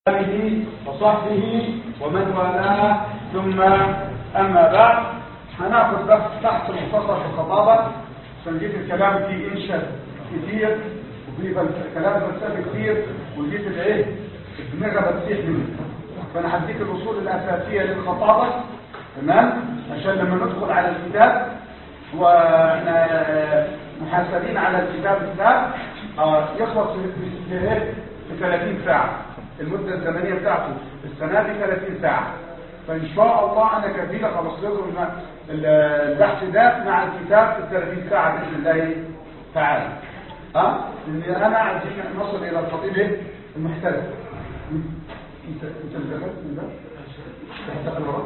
آله وصحبه ومن والاه، ثم أما بعد هناخذ بس تحت مختصر في الخطابة. سنجيب الكلام فيه إنشاء كتير وفيه كلام فلسفي كتير وجيت الايه الدماغ بتسيح منه. فأنا هديك الأصول الأساسية للخطابة، تمام؟ عشان لما ندخل على الكتاب واحنا محاسبين على الكتاب يخلص في 30 ساعة. المدة الزمنية بتاعته السنة دي 30 ساعة، فإن شاء الله أنا كفيل خلص لكم البحث ده مع الكتاب في 30 ساعة بإذن الله تعالى. لأن أنا عايزين نصل إلى الخطيب المحترف. أنت اللي دخلت من ده؟ تحتاج الوراء؟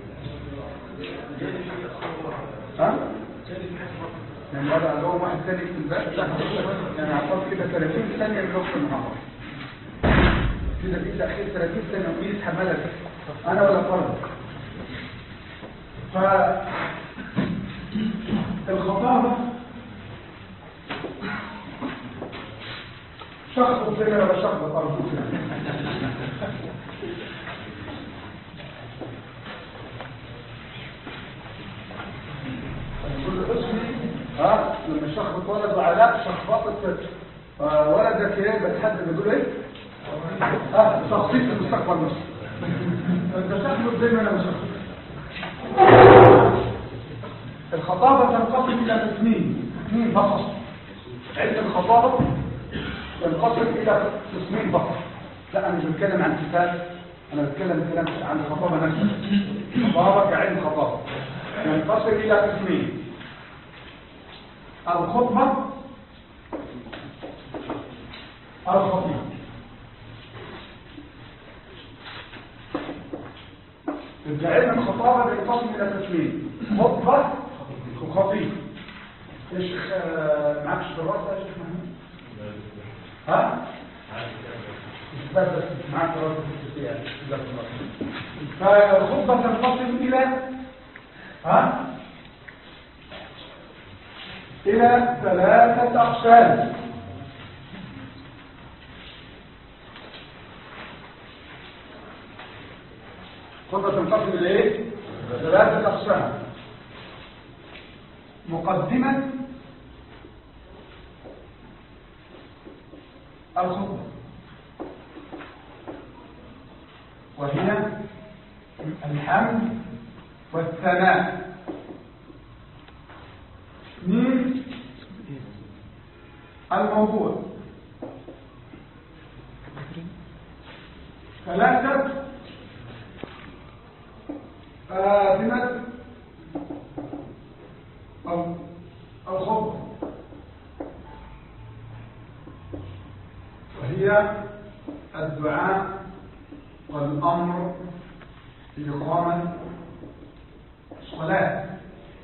يعني بدأ لهم واحد ثاني في البحث، يعني عطلت كده 30 ثانية من وقت المحاضرة. كده في تأخير 30 سنة ومين يتحملها؟ أنا ولا فرد. فالخطابة شخص زي ولا شخص أرجوك كل اسمي لما الشخص اتولد وعلاء شخبطت ولدك ايه بتحدد بيقول ايه؟ تخصيص المستقبل نفسه. انت تخلط زي ما انا مشخص. الخطابة تنقسم الى قسمين فقط. علم الخطابة تنقسم الى قسمين فقط. لا انا مش بتكلم عن كتاب، انا بتكلم عن الخطابة نفسها. الخطابة كعلم خطابة ينقسم الى قسمين: الخطبة، الخطيب. علم الخطابة بينقسم إلى قسمين: خطبة وخطيب. يا شيخ معكش دراسة يا شيخ محمود؟ بس معك دراسة في السياسة. فالخطبة تنقسم إلى 3 أقسام. الخطبة تنقسم إلى إيه؟ 3 أقسام: مقدمة الخطبة، وهي الحمد والثناء. من الموضوع 3 خاتمة أو الخطبة، وهي الدعاء والأمر بإقامة الصلاة.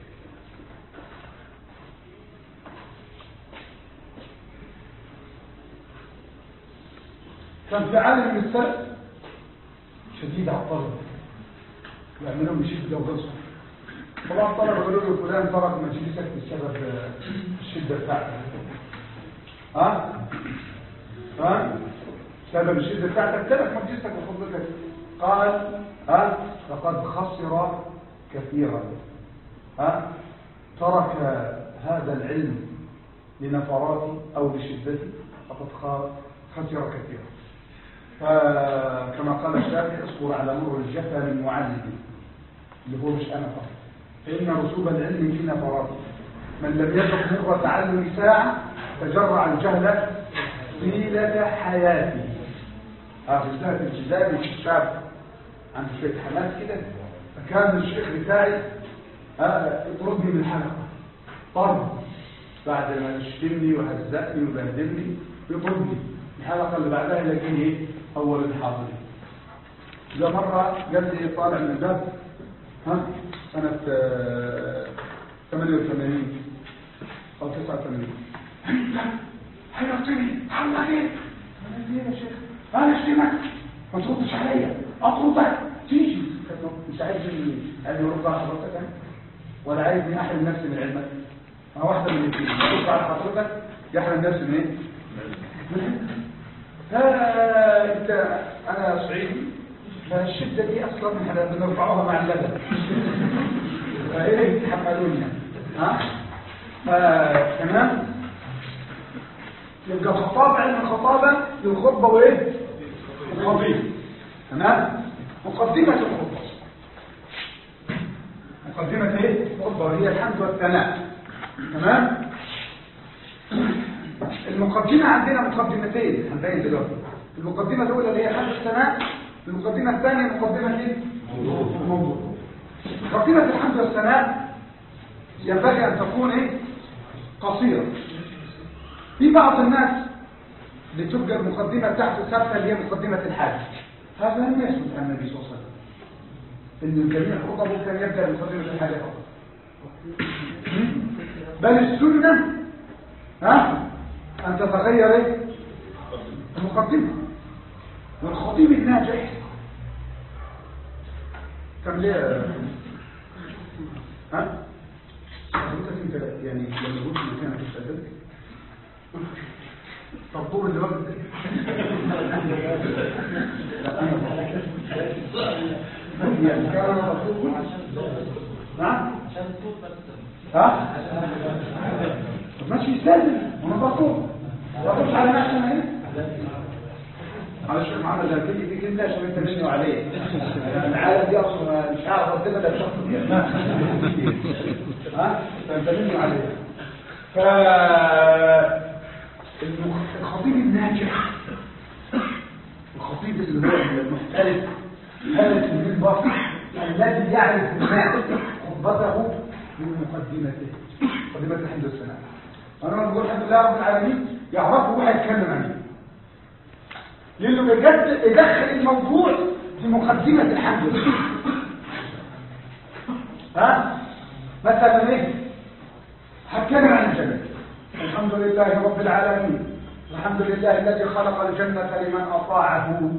كان في عالم من السلف شديد على الطلبة، يعملون بشدة وقصة. طبعا الطلبة يقولوا له فلان ترك مجلسك بسبب الشدة بتاعتك. بسبب الشدة بتاعتك ترك مجلسك وفضلتك. قال فقد خسر كثيرا. ترك هذا العلم لنفراته أو لشدته فقد خسر كثيرا. كما قال الشافعي: اصبر على مر الجفا من معلم، اللي هو مش انا فقط، فان رسوب العلم في نفراته. من لم يذق مر تعلم ساعه تجرع الجهل طيله حياته. بالذات الجزائري الشاب عنده شويه حماس كده، فكان الشيخ بتاعي يطردني من الحلقه طرد بعد ما يشتمني وهزقني وبهدلني، يطردني. الحلقه اللي بعدها يلاقيني أول الحاضرين. إذا مرة قال لي طالع من الباب سنة 88 أو 89: أنت حيرتني حلقة إيه؟ أنا ليه يا شيخ؟ أنا اشتمك ما تردش عليا، أطردك تيجي. مش عايزني يرد على حضرتك ولا عايزني أحرم نفسي من علمك. واحدة من الاثنين: يرد على حضرتك يحرم نفسي من إيه؟ انت انا صعيدي، فالشده دي اصلا احنا بنرفعوها مع اللبن فايه تحملونا تمام. يبقى خطاب علم الخطابه للخطبه وايه الخطيب. تمام. مقدمه الخطبه، مقدمه ايه الخطبه وهي الحمد والثناء. تمام. المقدمة عندنا مقدمتين هنبين دلوقتي. المقدمة الأولى اللي هي حمد الثناء، المقدمة الثانية مقدمة ايه؟ الموضوع. مقدمة الحمد والثناء ينبغي أن تكون ايه؟ قصيرة. في بعض الناس بتبقى المقدمة بتاعته ثابتة اللي هي مقدمة الحاجة. هذا لم يثبت عن النبي صلى الله عليه وسلم. إن جميع الخطب كان يبدأ بمقدمة الحاجة فقط. بل السنة أن تتغير ايه؟ المقدمة. والخطيب الناجح كم ليه انت يعني لما قلت مكانك تستدرك طبور اللي وقت يعني كان مطلوب نعم ماشي يستاذن وانا بطلب بطلبش على نفسي انا على الشيخ محمد الكلي دي كلمه عشان انت مني وعليه العالم دي اصلا مش عارف اقدمها ده بشخص فانت مني وعليه. فالخطيب الناجح، الخطيب اللي هو المحترف هذا من البصر الذي يعرف الناس خطبته من مقدمته، مقدمه الحمد والثناء. انا بقول الحمد لله رب العالمين يعرفوا واحد يتكلم عنه لانه بجد يدخل الموضوع في مقدمه الحمد لله. مثلا ايه؟ هتكلم عن الجنه. الحمد لله رب العالمين، الحمد لله الذي خلق الجنه لمن اطاعه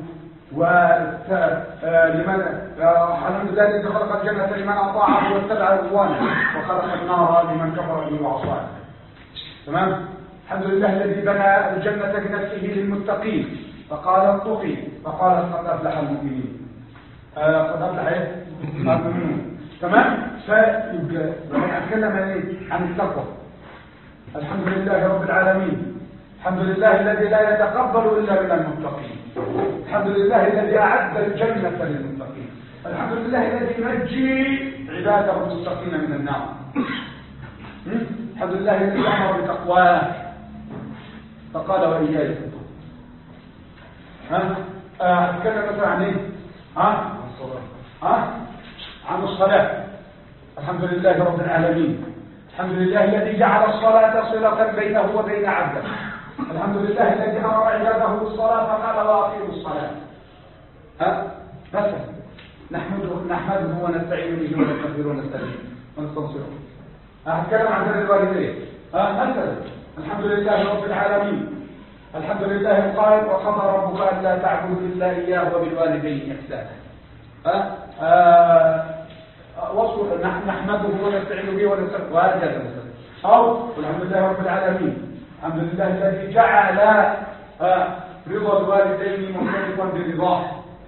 ولمن الحمد لله الذي خلق الجنه لمن اطاعه واتبع رضوانه وخلق النار لمن كفر به وعصاه. تمام. الحمد لله الذي بنى الجنه بنفسه للمتقين فقال اتقي فقال قد افلح المؤمنين. قد افلح ايه؟ المؤمنون. تمام. فيبقى نتكلم عن التقوى. الحمد لله رب العالمين، الحمد لله الذي لا يتقبل الا من المتقين، الحمد لله الذي اعد الجنه للمتقين، الحمد لله الذي ينجي عباده المتقين من النار، الحمد لله الذي امر بتقواه فقال واياي هتكلم مثلا عن ايه؟ عن الصلاه. الحمد لله رب العالمين، الحمد لله الذي جعل الصلاه صله بينه وبين عبده، الحمد لله الذي امر عباده بالصلاه فقال واقيموا الصلاه. مثلا نحمده ونستعين به ونستغفره ونستغفره. هتكلم عن بر الوالدين. مثلا الحمد لله رب العالمين، الحمد لله القائل وقضى ربك الا تعبدوا الا اياه وبالوالدين احسانا. وصف نحمده ونستعين به ونستغفره وهكذا مثلا. او الحمد لله رب العالمين، الحمد لله الذي جعل رضا الوالدين مرتبطا برضاه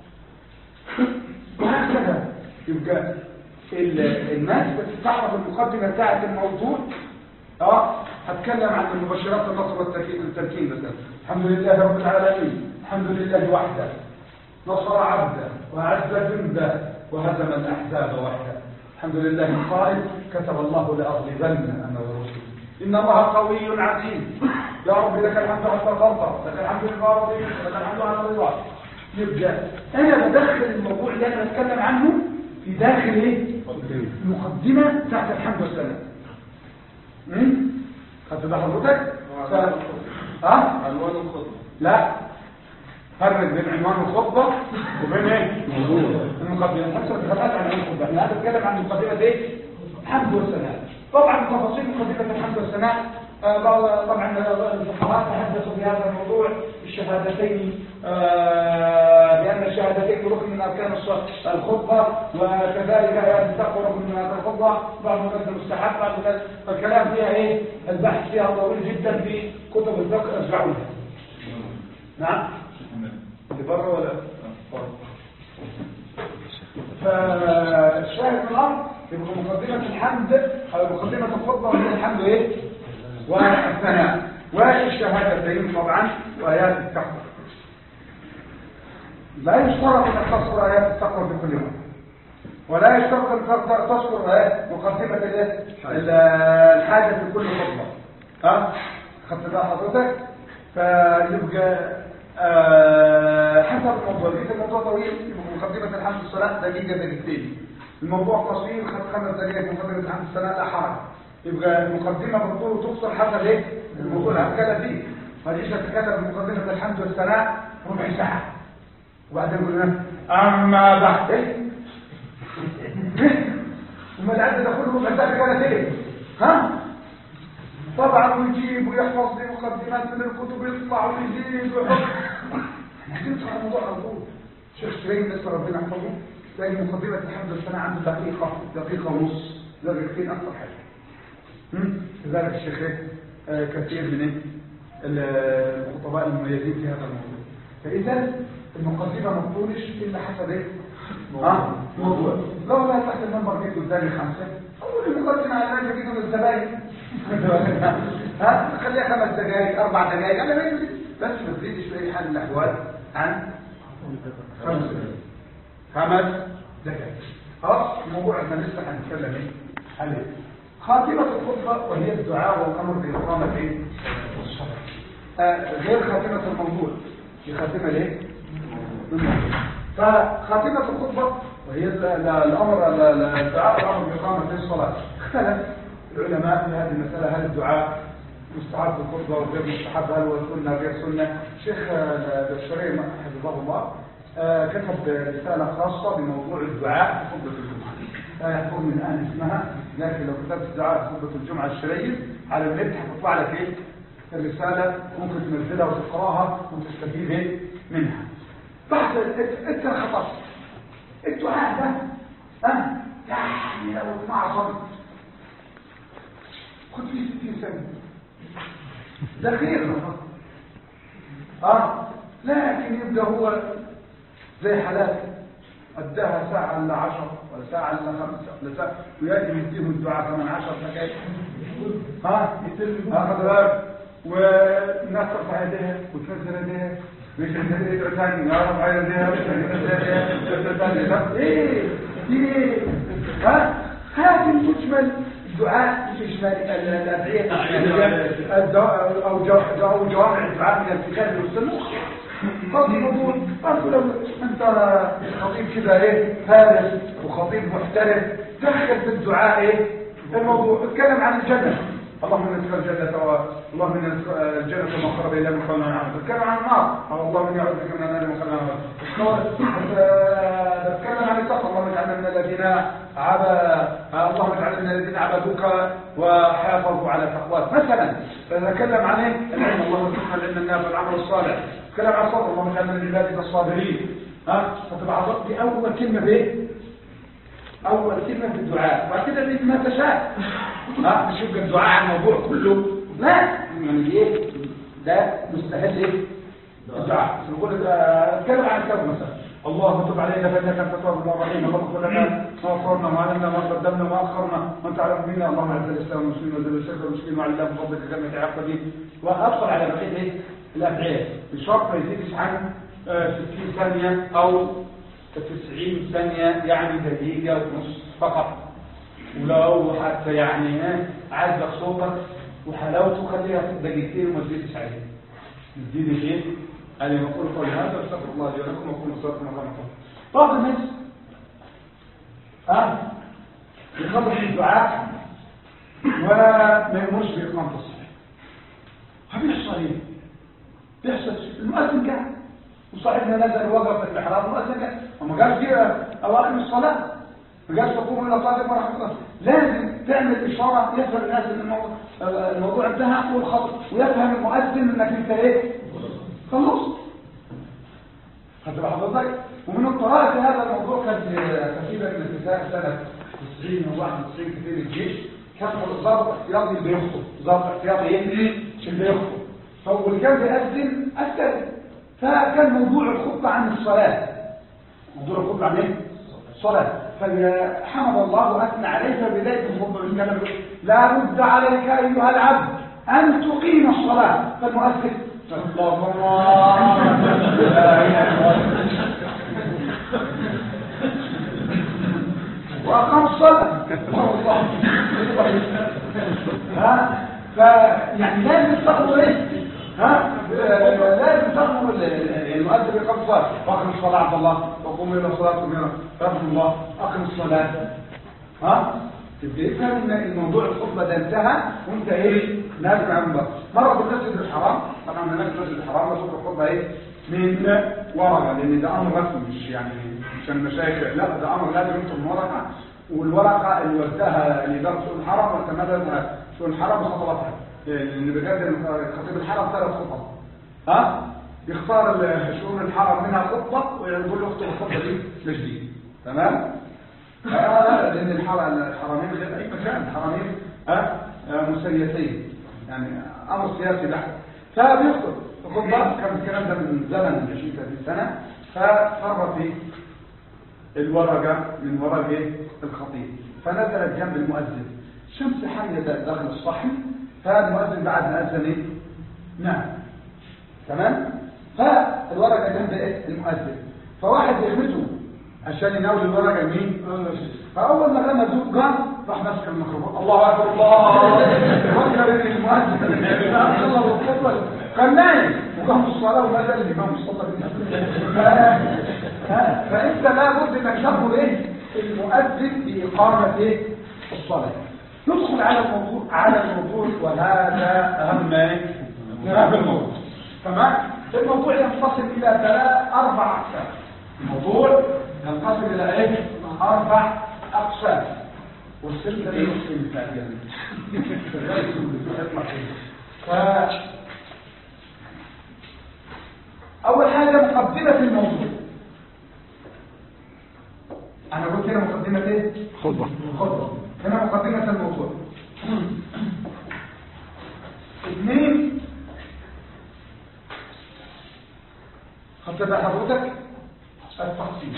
وهكذا. يبقى الناس بتستعرض المقدمه بتاعت الموضوع. هتكلم عن المبشرات النصر والتمكين مثلا. الحمد لله رب العالمين، الحمد لله وحده نصر عبده واعز جنده وهزم الاحزاب وحده، الحمد لله القائل كتب الله لاغلبن انا ورسلي ان الله قوي عزيز، يا رب لك الحمد حتى ترضى، لك الحمد لله رضيت، لك الحمد على رضاك. يبقى انا بدخل الموضوع اللي انا بتكلم عنه في داخل ايه؟ المقدمه بتاعت الحمد والثناء. خدت بال حضرتك؟ عنوان الخطبه. لا، فرق بين عنوان الخطبه وبين ايه؟ المقدمه. حتى دخلت عن عنوان الخطبه، احنا هنتكلم عن مقدمه ايه؟ الحمد والثناء. طبعا تفاصيل مقدمه الحمد والثناء طبعا الفقهاء تحدثوا في هذا الموضوع الشهادتين، بان الشهادتين ركن من اركان الخطبه، وكذلك التقوى ركن من اركان الخطبه، بعض الناس مستحب، بعض الناس الكلام فيها البحث فيها طويل جدا في كتب الفقه ارجعوا لها. نعم اللي بره ولا فالشاهد من الامر يبقى مقدمه الحمد او مقدمه الخطبه وهي الحمد ايه والثناء والشهادتين طبعا وايات التقوى. لا يشترط ان تذكر ايات التقوى في كل يوم، ولا يشترط ان تذكر مقدمه الحاجه في كل خطبه. خدت بقى حضرتك؟ فيبقى حسب الموضوع. إذا الموضوع طويل يبقى مقدمه الحمد والصلاه دقيقتين. الموضوع قصير خد 5 دقائق مقدمه الحمد والصلاه لا حرج. يبقى المقدمه بالطول وتفصل حسب ايه الموضوع اللي هتكلم فيه. ما تجيش تتكلم بمقدمه الحمد والصلاه ربع ساعه وبعدين يقول لنا اما بعد ايه وما العدد ده كله ربع ساعه كانت ايه طبعا ويجيب ويحفظ لي مقدمات من الكتب يطلع ويزيد ويحط. عايزين نطلع الموضوع على طول. شيخ شريم لسه ربنا يحفظه تلاقي مقدمه الحمد والثناء عنده دقيقه ونص دقيقتين اكثر حاجه. لذلك الشيخ كثير من الخطباء المميزين في هذا الموضوع. فاذا المقدمه ما تطولش الا حسب ايه موضوع. لو لا تحت المنبر جيت قدامي 5 اول المقدمه على الناس يجيبوا الزباين خليها 5 دقائق 4 دقائق انا بس ما تزيدش في اي حال من الاحوال عن 5 دقائق. خلاص الموضوع احنا لسه هنتكلم ايه عليه. خاتمه الخطبه وهي الدعاء والامر باقامه ايه الصلاه. غير خاتمه الموضوع دي خاتمه ليه فخاتمه الخطبه وهي الامر الدعاء والامر باقامه الصلاه. اختلف العلماء في هذه المساله هل الدعاء مستحب الخطبه وغير مستحب هل هو سنه غير سنه. شيخ الشريم حفظه الله كتب رساله خاصه بموضوع الدعاء في خطبه الجمعه لا يكون من الان اسمها، لكن لو كتبت الدعاء في خطبه الجمعه الشريف على النت هتطلع لك ايه الرساله ممكن تنزلها وتقراها وتستفيد منها. بعد انت خطأت الدعاء ده يعني لو اتمعصم خد فيه 60 سنة ده خير لكن يبقى هو زي حالات اداها ساعة الا 10 ولا ساعة الا 5 ولا ساعة ويأتي يديهم الدعاء كمان 10 دقائق خد بالك والناس ترفع يديها وتنزل يديها مش يديها ثاني يا رب عايز يديها مش يديها ايه هذه المجمل الدعاء تشمل الادعيه او جوامع الدعاء من الكتاب والسنه. قصدي موضوع لو انت خطيب كده ايه فارس وخطيب محترف دخل في الدعاء ايه الموضوع اتكلم عن الجنه اللهم انك الجنه اللهم ان الجنه ما قرب الى من قول عنها. اتكلم عن النار اللهم اني اعوذ بك من النار ومن قول اتكلم عن التقوى اللهم اجعلنا من الذين اللهم اجعلنا من الذين عبدوك وحافظوا على تقواك مثلا. نتكلم عن ايه العلم اللهم ارزقنا العلم النافع والعمل الصالح. نتكلم عن الصبر اللهم اجعلنا من عبادك الصابرين. فتبقى دي اول كلمه بايه اول كلمه في الدعاء وبعد كده بيت ما تشاء مش يبقى الدعاء عن الموضوع كله لا يعني ايه ده مستحيل ايه الدعاء. نقول اتكلم عن التوبه مثلا اللهم تب علينا فانك انت التواب الرحيم اللهم اغفر لنا ما اخرنا ما علمنا ما قدمنا ما اخرنا وانت اعلم بنا اللهم اعز الاسلام والمسلمين وذل الشرك والمشركين وعلى بفضلك كما تعاقب به وادخل على بقيه ايه الادعيه بشرط ما يزيدش عن 60 ثانيه او 90 ثانيه يعني دقيقه ونص فقط. ولو حتى يعني عاجبك صوتك وحلاوته خليها في دقيقتين وما تزيدش عليه. تزيد شيء أنا يقول قول هذا استغفر الله لي ولكم وقولوا صلاتكم على محمد. بعض الناس يخلص الدعاء وما يمرش بإقامة الصلاة. فبيحصل ايه؟ بيحصل المؤذن قاعد وصاحبنا نزل وقف في الإحرام المؤذن قاعد وما قالش فيه أوائل الصلاة ما قالش تقوموا إلى صلاة ورحمة الله. لازم تعمل إشارة يفهم الناس إن الموضوع انتهى والخطر ويفهم المؤذن إنك أنت إيه؟ خلص هتبقى حضرتك. ومن القراءة هذا الموضوع كان كثيرا من النساء سنة 90 و 91 كثير الجيش كان ضابط احتياطي اللي بيخطب ضابط احتياطي اللي بيخطب فهو اللي كان بيأذن أذن فكان موضوع الخطبة عن الصلاة. موضوع الخطبة عن ايه؟ الصلاة. فحمد الله وأثنى عليه في بداية الخطبة بالكلام لا رد عليك أيها العبد أن تقيم الصلاة. فالمؤسس اللهم وأقام الصلاة. فيعني لازم تأمر ايه؟ لازم تأمر المؤذن بإقام الصلاة. وأقم الصلاة عبد الله وقوموا إلى صلاتكم رحمة الله. أقم الصلاة. تبقى يفهم ان الموضوع الخطبة ده انتهى وانت ايه؟ نازل عن بس. مرة في المسجد الحرام، طبعا هناك في المسجد الحرام بشوف الخطبة ايه؟ من ورقة، لأن ده أمر رسمي مش يعني عشان المشايخ، لا ده أمر لازم ينطق من ورقة، والورقة اللي وداها لإدارة سوق الحرم واعتمدها سوق الحرم وخطبتها. لأن بجد خطيب الحرم 3 خطب. يختار شؤون الحرم منها خطبة ويقول له اختار الخطبة دي لجديد. تمام؟ لا لأن الحرمين غير أي مكان، الحرمين مسيسين يعني أمر سياسي بحت. فبيخطب الخطبة، كان الكلام ده من زمن 20-30 سنة. ففر في الورقة من ورق الخطيب، فنزلت جنب المؤذن. شمس حامية داخل الصحن، فالمؤذن بعد ما أذن ايه؟ نعم. تمام؟ فالورقة جنب المؤذن، فواحد يغمسه عشان يناول الورقة لمين؟ فأول ما رمى ذوق قام راح ماسك الميكروفون. الله أكبر الله فكر إن المؤذن خلص الخطبة كان نايم وقام الصلاة وما زال الإمام الصلاة فأنت لابد إنك تأمر المؤذن بإقامة الصلاة. ندخل على الموضوع وهذا أهم الموضوع. تمام؟ الموضوع ينقسم إلى 4 أقسام. الموضوع ينقسم إلى 4 أقسام. والسلسلة دي مسلم ثانيا. أول حاجة مقدمة الموضوع. أنا قلت هنا مقدمة ايه؟ خطبة. هنا مقدمة الموضوع. 2 خطبة بقى حضرتك التقسيم.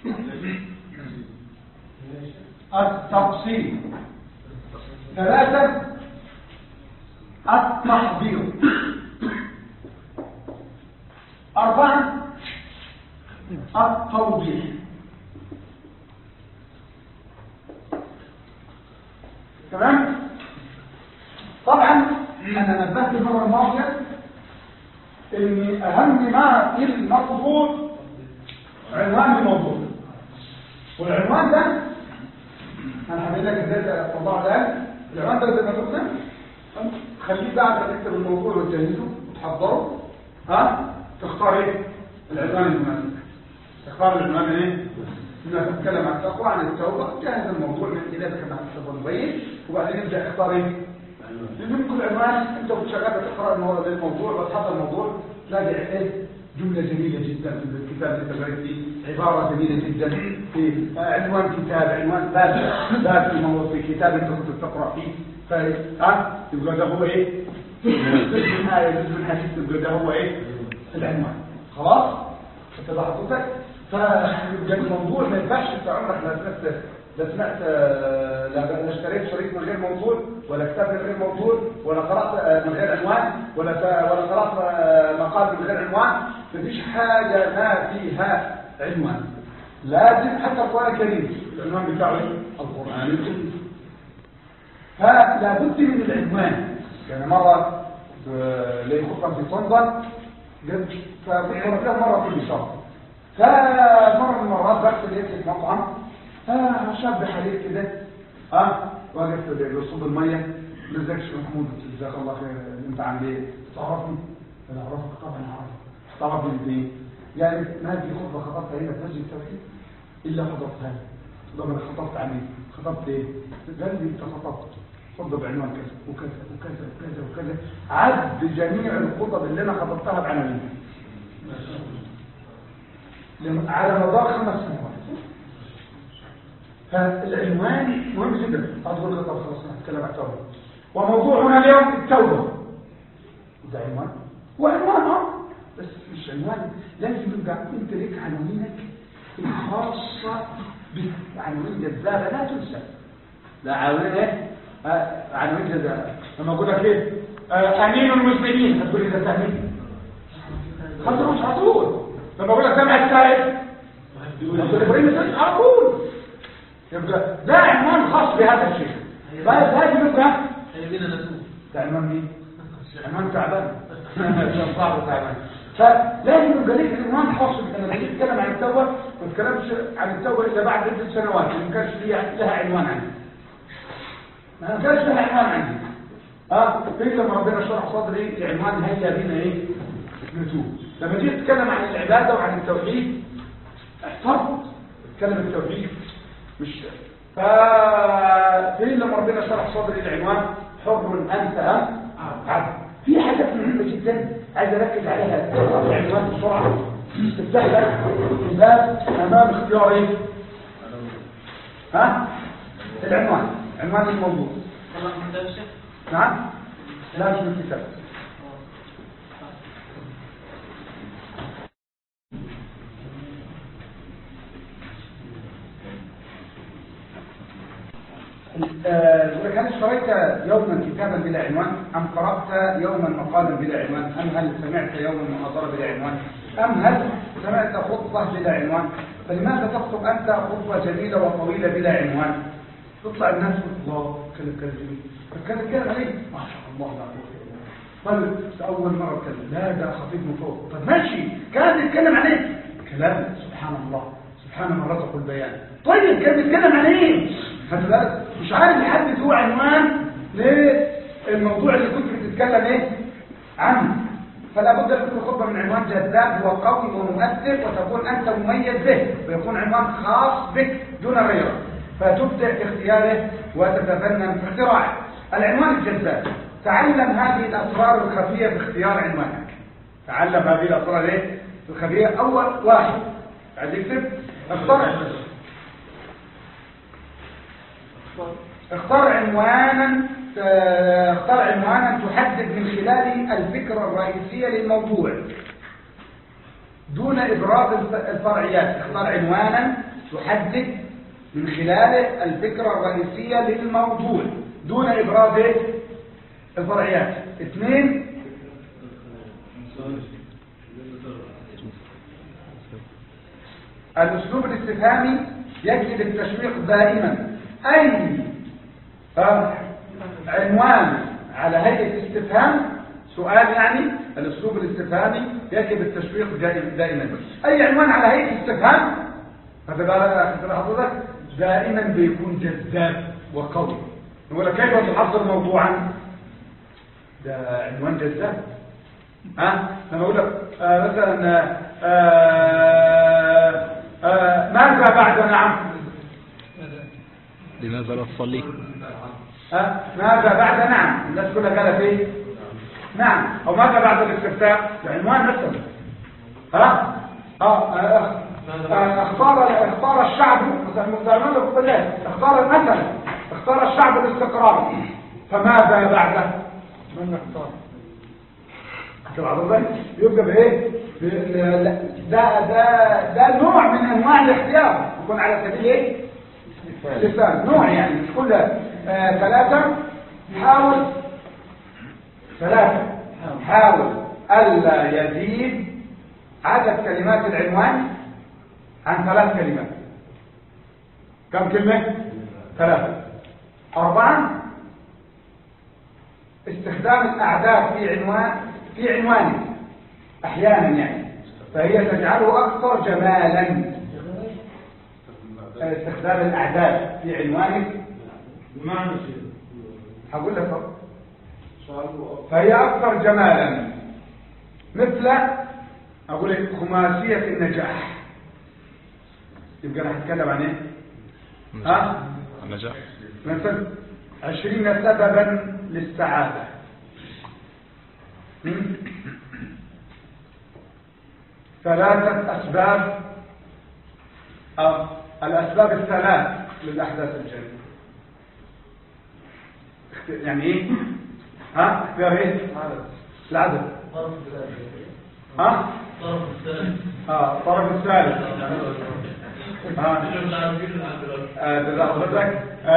التقسيم. 3 التحضير. 4 التوضيح. تمام؟ طبعا انا نبهت المره الماضيه ان اهم ما في الموضوع عنوان الموضوع، والعنوان ده انا هعمل لك ازاي تطلعه الان. العنوان ده زي ما قلنا خليه بعد ما تكتب الموضوع وتجهزه وتحضره تختار العنوان المناسب. تختار العنوان لما تتكلم عن التقوى عن التوبه، جهز الموضوع من خلال كما هتكتب مبين، وبعدين نبدا اختار لازم كل عنوان انت وشغال تقرا الموضوع وتحضر الموضوع تلاقي جمله جميله جدا في الكتاب اللي انت قريت فيه، عباره جميله جدا في عنوان كتاب، عنوان باب في كتاب انت كنت بتقرا فيه، يبقى ده هو جزء من آية جزء من حديث، يبقى ده هو العنوان. خلاص انت حضرتك. فيبقى الموضوع ما ينفعش انت عمرك لا اشتريت شريط من غير موضوع، ولا كتاب من غير موضوع، ولا قرأت من غير عنوان، ولا قرأت مقال من غير عنوان. مفيش حاجة ما فيها عنوان. لازم حتى القرآن الكريم العنوان بتاعه القرآن الكريم. فلا بد من العنوان. يعني مرة لي خطبة في طنطا فبقرأ فيها مرة كل شهر. فمرة من المرات بحث لقيت في مطعم شاب حليب كده واقف بصوب المية. ازيك يا شيخ محمود؟ جزاك الله خير، انت عامل ايه؟ تعرفني؟ انا اعرفك طبعا اعرفك. تعرفني انت يعني ما في خطبة خطبتها هنا في مسجد التوحيد الا خطبتها. طب انا خطبت عن ايه؟ خطبت ايه؟ قال لي انت خطبت خطبة بعنوان كذا وكذا وكذا وكذا وكذا. عد جميع الخطب اللي انا خطبتها بعناوين على مدار 5 سنوات. فالعنوان مهم جدا. أقول لك خلاص نتكلم عن التوبة، وموضوعنا اليوم التوبة. ده عنوان وعنوان بس مش عنوان، لازم يبقى انت ليك عناوينك الخاصة بعناوين جذابة لا تنسى. لا عناوين ايه؟ عناوين جذابة. لما اقول لك ايه؟ امين المسلمين هتقول لي ده تامين خلاص مش هتقول. لما اقول لك سامع السائل هتقول ابراهيم السائل هقول. يبقى ده عنوان خاص بهذا الشيء. لازم يبقى ده عنوان مين؟ عنوان تعبان عشان صعب تعبان. فلازم يبقى ليك عنوان خاص. لما تيجي تتكلم عن التوبه ما تتكلمش عن التوبه الا بعد 6 سنوات ما كانش لها عنوان عندي. ما كانش لها عنوان عندي. في لما ربنا شرح صدري العنوان هيا بينا ايه؟ نتوب. لما تيجي تتكلم عن العباده وعن التوحيد احفظ تتكلم التوحيد مش ففي لما ربنا شرح صدري العنوان حر انت عبد. في حاجات مهمه جدا عايز اركز عليها. العنوان بسرعه تفتح لك الباب امام اختيار ايه؟ العنوان، عنوان الموضوع. نعم؟ لا مش من الكتاب. هل اشتريت يوما كتابا بلا عنوان أم قرأت يوما مقالا بلا عنوان أم هل سمعت يوما محاضرة بلا عنوان أم هل سمعت خطبة بلا عنوان؟ فلماذا تخطب أنت خطبة جميلة وطويلة بلا عنوان؟ تطلع الناس الله كلام جميل فكان عليه ما شاء الله لا قوة إلا بالله. طيب أول مرة اتكلم لا ده خطيب من فوق. طب ماشي كان يتكلم عليه كلام سبحان الله سبحان من رزق البيان. طيب كان يتكلم عن ايه؟ مش عارف يحدد هو عنوان للموضوع اللي كنت بتتكلم ايه عنه. فلا بد لكل خطبه من عنوان جذاب وقوي ومؤثر وتكون انت مميز به ويكون عنوان خاص بك دون غيره. فتبدع في اختياره وتتفنن في اختراعه. العنوان الجذاب. تعلم هذه الاسرار الخفيه في اختيار عنوانك. تعلم هذه الاسرار ايه الخفيه. اول واحد عايز يكتب اختار عنوانا تحدد من خلاله الفكرة الرئيسية للموضوع دون إبراز الفرعيات. اختار عنوانا تحدد من خلاله الفكرة الرئيسية للموضوع دون إبراز الفرعيات. 2 الأسلوب الاستفهامي يجلب التشويق دائما. أي عنوان على هيئة استفهام سؤال يعني الأسلوب الاستفهامي يجب التشويق دائما. أي عنوان على هيئة استفهام هذا حضرتك دائما بيكون جذاب وقوي. نقول لك كيف تحضر موضوعا ده عنوان جذاب. لما أقول لك مثلا ماذا بعد نعم لماذا لا تصلي؟ ماذا بعد نعم الناس كلها قالت ايه نعم. او ماذا بعد الاستفتاء العنوان مثلا اختار الشعب مثلا اختار الشعب الاستقرار فماذا بعده من اختار يبقى بايه ده نوع من انواع الاختيار يكون على سبيل ايه لسان نوع يعني مش كل 3. حاول ألا يزيد عدد كلمات العنوان عن 3 كلمات. كم كلمة؟ 3. 4 استخدام الأعداد في عنوانه أحيانا يعني فهي تجعله أكثر جمالا. استخدام الأعداد في عنوانك بمعنى هقول لك فهي أكثر جمالا مثل أقول لك خماسية النجاح. يبقى أنا هتكلم عن إيه؟ النجاح. مثلا 20 سببا للسعادة. 3 أسباب الأسباب الثلاث للأحداث الجميلة. يعني إيه؟ اختيار إيه؟ العدد. ها؟ الطرف الثالث حضرتك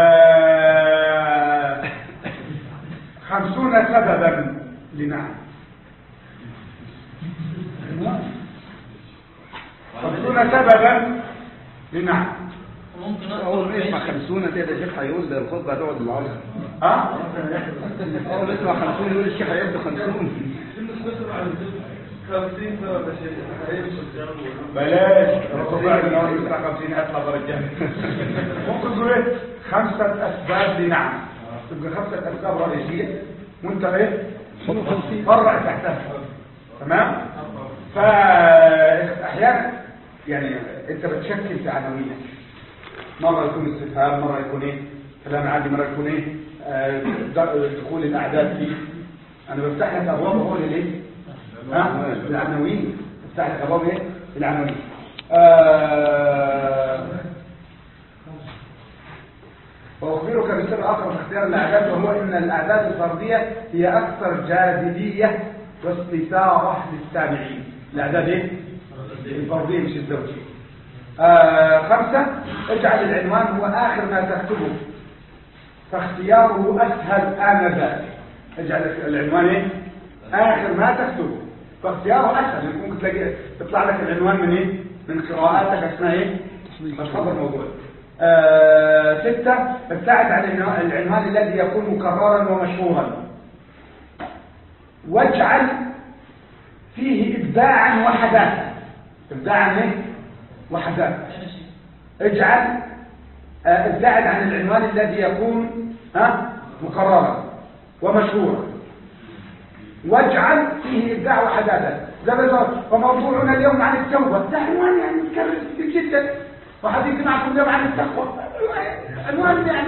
50 سببا لنعم. 50 سببا لنعم. ممكن اول ما يسمع 50 كده الشيخ هيقول ده الخطبه هتقعد العصر. اول ما يسمع 50 يقول الشيخ هيبدا 50. 50 سبب يا شيخ بلاش الربع اللي هو يسمع 50 اطلع درجه. ممكن تقول ايه 5 اسباب لنعم، تبقى 5 اسباب رئيسيه وانت ايه فرع تحتها. تمام. فاحيانا يعني انت بتشكل في عناوينك، مره يكون استفهام، مره يكون ايه كلام عادي، مره يكون ايه دخول الاعداد فيه. انا بفتح لك ابواب اقول ليه العناوين، بفتح لك ابواب ايه العناوين. واخبرك بسر اخر في اختيار الاعداد، وهو ان الاعداد الفرديه هي اكثر جاذبيه واستثاره للسامعين. الاعداد ايه الفرديه مش الزوجيه. 5 اجعل العنوان هو اخر ما تكتبه فاختياره اسهل انذاك. اجعل العنوان ايه اخر ما تكتبه فاختياره اسهل. ممكن تلاقي تطلع لك العنوان من ايه من قراءاتك اثناء ايه تفضل الموضوع. 6 ابتعد عن العنوان الذي يكون مكررا ومشهورا، واجعل فيه ابداعا وحداثه. ابداعا ايه وحداثه. اجعل ابتعد عن العنوان الذي يكون مكررا ومشهورا، واجعل فيه ابداع وحداثه. وموضوعنا اليوم عن التوبه، ده عنوان يعني متكرر كثير جدا، وحديث معكم اليوم عن التقوى، عنوان يعني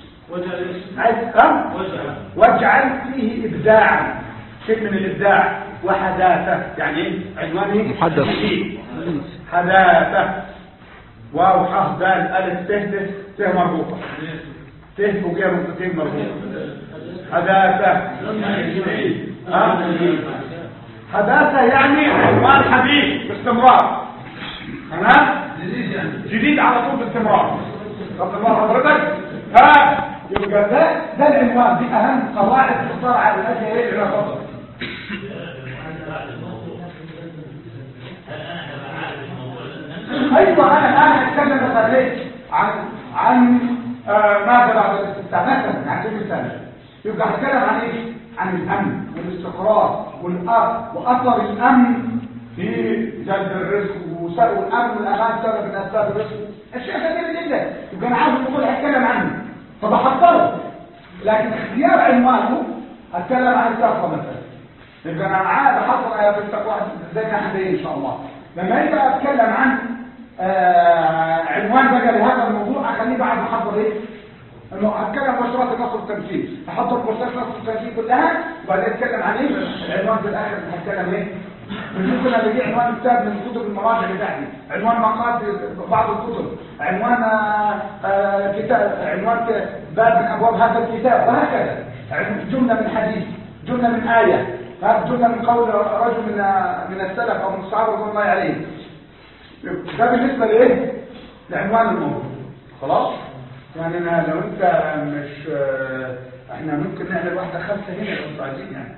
واجعل فيه ابداعا، شيء من الابداع وحداثه. يعني ايه عنوانه محدث حداثه. واو حرف دال الف ت مربوطه، ت وجاء نقطتين مربوطه. حداثه حداثه يعني عنوان حديث باستمرار. تمام جديد على طول باستمرار. خد الله حضرتك. يبقى ده العنوان. دي اهم قواعد اختصار على الاشياء ايه الى فضل. ايوه انا اتكلم بخليك عن ماذا بعد الاستفتاء مثلا عن كل سنه. يبقى هتكلم عن ايه عن الامن والاستقرار واثر الامن في جلب الرزق والامن والامان سبب من اسباب الرزق. اشياء كثيره جدا. يبقى انا عارف الموضوع هتكلم عنه فبحضره، لكن اختيار عنوانه هتكلم عن التقوى مثلا. يبقى انا عاد احضر ايات التقوى زي ما احنا ان شاء الله. لما اجي اتكلم عن عنوان بقى لهذا الموضوع اخليه بعد ما احضر ايه انه اتكلم مشروعات النصر والتمثيل، احضر مشروعات النصر والتمثيل كلها وبعدين اتكلم عن ايه العنوان في الاخر. هتكلم ايه ممكن الاقي عنوان كتاب من كتب المراجع بتاعتي، عنوان مقال بعض الكتب، عنوان كتاب، عنوان باب من ابواب هذا الكتاب، وهكذا. جمله من حديث، جمله من ايه، جمله من قول رجل من السلف او من الصحابه رضي الله عليهم. ده بالنسبه لايه لعنوان الموضوع. خلاص يعني انا لو انت مش احنا ممكن نعمل واحده 5 هنا لو انتوا عايزين يعني.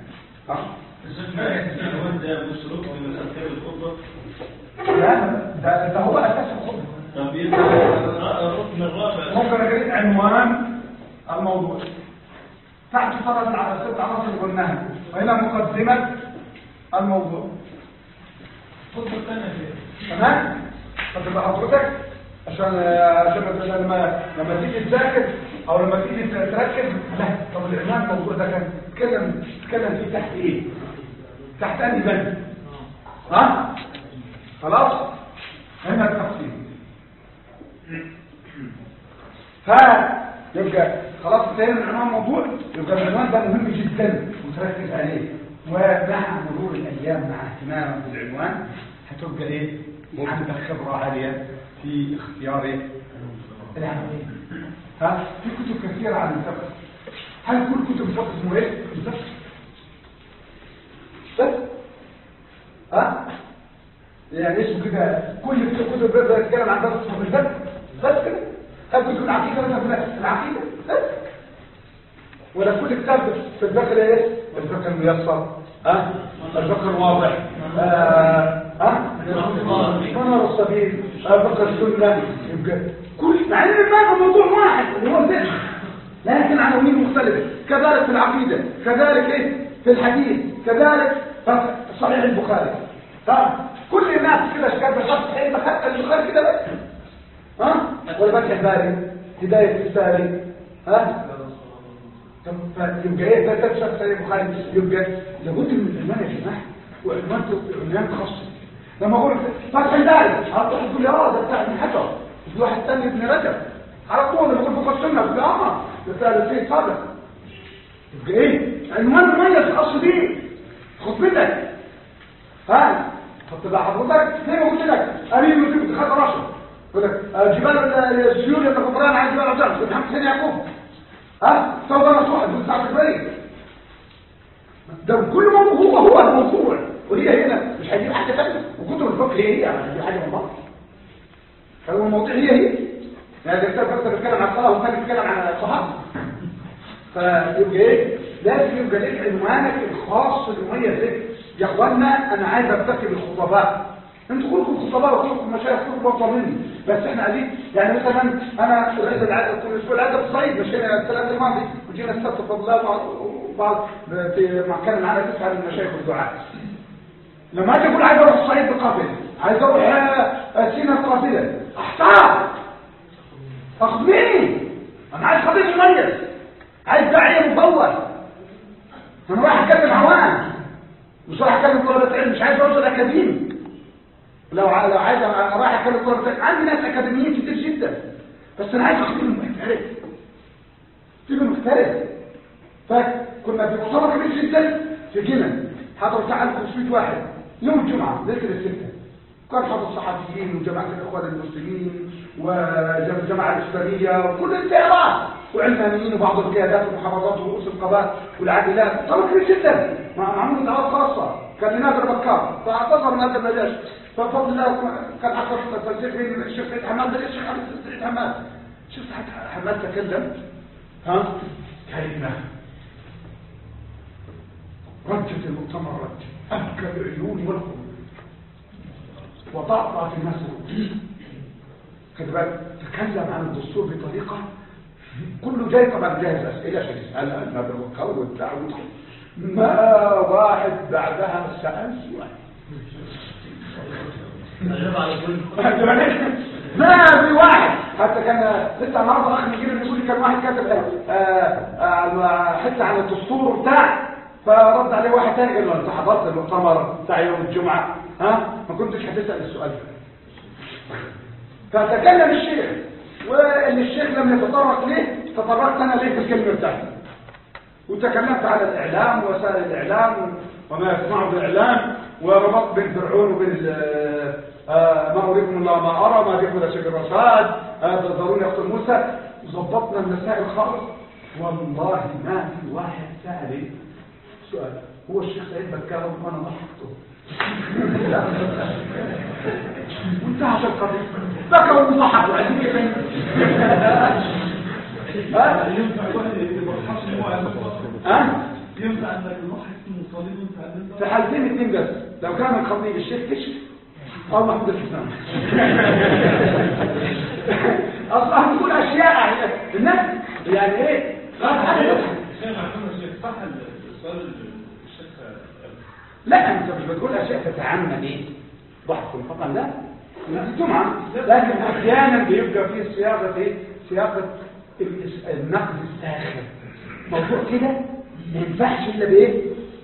ده هو اساس الخطبه. طب الركن الرابع ممكن اجيب عنوان الموضوع تحت فرض على 6 عناصر اللي قلناها، وهنا مقدمه الموضوع. الخطبه الثانيه تمام. فتبقى حضرتك عشان لما تيجي تذاكر او لما تيجي تركز، لا طب العنوان الموضوع ده كان تتكلم فيه تحت ايه، تحت انهي بند. خلاص هنا التقسيم. يبقى خلاص انتهينا من عنوان الموضوع. يبقى العنوان ده مهم جدا وتركز عليه، ومع مرور الايام مع اهتمامك بالعنوان هتبقى ايه عندك خبره عاليه في اختيار العناوين. في كتب كثيره عن الفقه. هل كل كتب الفقه اسمه ايه بالظبط؟ بس ها يعني اسمه كده كل الكتب بتتكلم عن درس الفقه بس كده هل كتب العقيده مثلا في العقيده بس ولا كل كتاب في الفقه ايه الفقه الميسر ها الفقه الواضح منار السبيل فقه السنه يبقى كل مع ان المعنى موضوع واحد اللي هو الفقه لكن عناوين مختلفه كذلك في العقيده كذلك ايه في الحديث كذلك صحيح البخاري كل الناس كده كانت بتحط ايه بخط البخاري كده بس والفتح الباري هدايه الساري يبقى ايه ده تفسير صحيح البخاري يبقى لابد من العنوان يا جماعه وعنوان تخصصي لما اقول فتح الباري هتروح تقول لي ده بتاع ابن حجر في واحد ثاني ابن رجب على طول لما اقول فقه السنه تقول ده بتاع السيد صادق يبقى ايه عنوان مميز خاص بيه خطبتك خط بقى حضرتك زي ما قلت لك قريب من خط راشد يقول لك جبال السيول يتفطران عن جبال عجل محمد حسين يعقوب سوى نصوحة دون ساعة البريد ده كل موضوع هو الموضوع وهي هنا مش هيجيب حاجة ثانيه وكتب الفقه هي يعني هيجيب حاجة من بعض فهو الموضوع هي يعني ده كتاب فقه بيتكلم عن الصلاة والثاني بيتكلم عن الصحابة فيبقى ايه لازم يبقى لك عنوانك الخاص المميز لك يا اخوانا انا عايز ابتكر الخطباء انتوا كلكم خطباء وكلكم مشايخ كلكم افضل مني بس احنا قاعدين يعني مثلا انا رئيس العدد كل اسبوع العدد في الصعيد مشينا الثلاث الماضي وجينا السبت بفضل الله وبعض كان معنا 9 من المشايخ والدعاء لما اجي اقول عايز اروح الصعيد بقافله عايز اروح سينا بقافله احتار اخذ مين انا عايز خطيب مميز عايز داعيه مفوض انا رايح اتكلم عوام مش رايح اتكلم طلبه علم مش عايز اوصل اكاديمي لو عايز انا رايح اتكلم طلبه علم عندي ناس اكاديميين كتير جدا بس انا عايز اخدم محترف تيجي محترف فكنا في مؤتمر كبير جدا في جنة حضروا تعالى 500 واحد يوم الجمعه ليله السبت كان حضر الصحفيين وجماعه الاخوان المسلمين والجماعه الاسلاميه وكل التيارات وعلمانيين وبعض القيادات والمحافظات ورؤوس القضاء والعائلات طبعا كبير جدا معمول دعوات خاصه كان نادر بكار فاعتذر نادر نجاش فبفضل الله كان حصل تنسيق بين الشيخ سعيد حماد ده الشيخ سعيد حماد الشيخ سعيد حماد تكلم كلمه رجت المؤتمر رج ابكى العيون والقلوب وطعطع في الناس خد بالك تكلم عن الدستور بطريقه كله جاي طبعا جاهز اسئله عشان يسالها نادر بكار وبتاع ما واحد بعدها سال سؤال ما في واحد حتى كان لسه النهارده اخ نجيب بيقول لي كان واحد كاتب حته عن الدستور بتاع فرد عليه واحد ثاني قال له انت حضرت المؤتمر بتاع يوم الجمعه ما كنتش هتسال السؤال فتكلم الشيخ وان الشيخ لم يتطرق ليه تطرقت انا ليه في الكلمه بتاعتي وتكلمت على الاعلام ووسائل الاعلام وما يصنعه بالاعلام وربطت بين فرعون وبين ما أريكم الله ما أرى ما بيقول شيخ الرشاد ضروري يقتل موسى ظبطنا المسائل خالص والله ما في واحد سأل سؤال هو الشيخ سعيد بتكلم وأنا ضحكته وانتهت القضية بكوا وضحكوا عايزين كيف ينفع انك نروح اسمه صليب في حالتين اتنين بس لو كان الخطيب الشيخ كشف او محمود الحسام اصلا بتقول اشياء الناس يعني ايه صح السؤال الشيخ لا انت مش بتقول اشياء تتعمد ايه ضحك فقط لا الجمعه لكن احيانا بيبقى فيه صياغه ايه صياغه النقد الساخر موضوع كده ما ينفعش الا بايه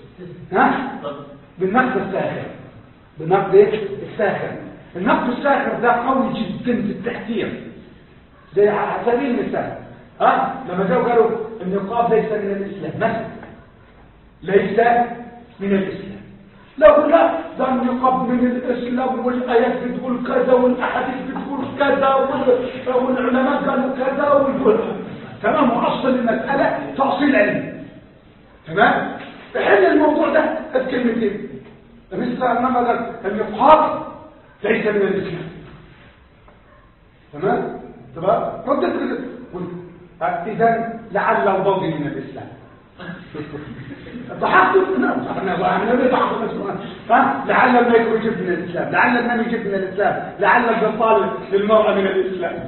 بالنقد الساخر بالنقد ايه الساخر النقد الساخر ده قوي جدا في التحذير زي على سبيل المثال لما جاوا قالوا النقاب ليس من الاسلام مثلا ليس من الاسلام لا قلنا ده النقاب من الاسلام والايات بتقول كذا والاحاديث بتقول كذا والعلماء قالوا كذا ويقول تمام واصل المساله تاصيل علمي تمام تحل الموضوع ده بكلمتين مثل أنما النقاط ليس من الإسلام. تمام؟ تمام؟ ردت كده إذا لعل الضوء من الإسلام. ضحكت لعل الميكرو يجب من الإسلام، لعل النمي يجب من الإسلام، لعل البطال للمرأة من الإسلام.